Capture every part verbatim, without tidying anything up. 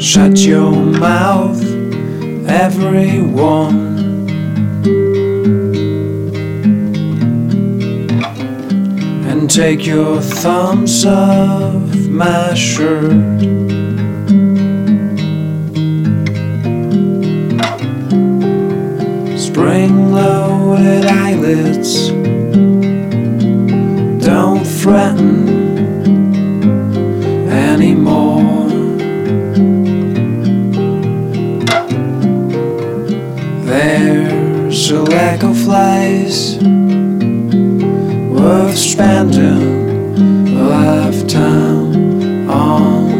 Shut your mouth, everyone. And take your thumbs off my shirt. Spring-loaded eyelids don't threaten anymore. There's a lack of lies worth spending a lifetime on.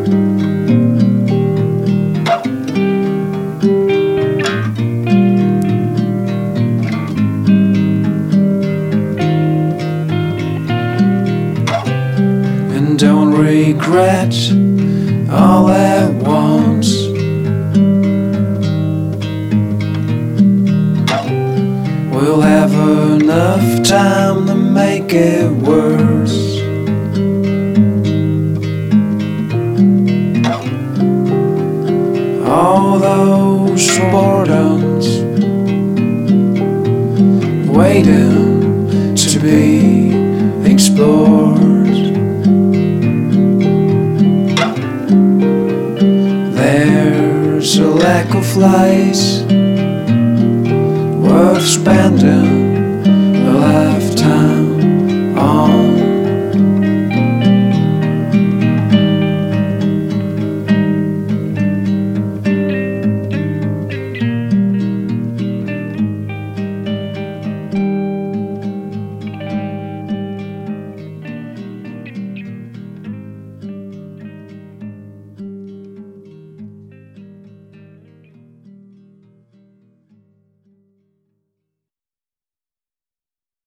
And don't regret all at once. We'll have enough time to make it worse. All those boredoms waiting to be explored. There's a lack of lies worth spending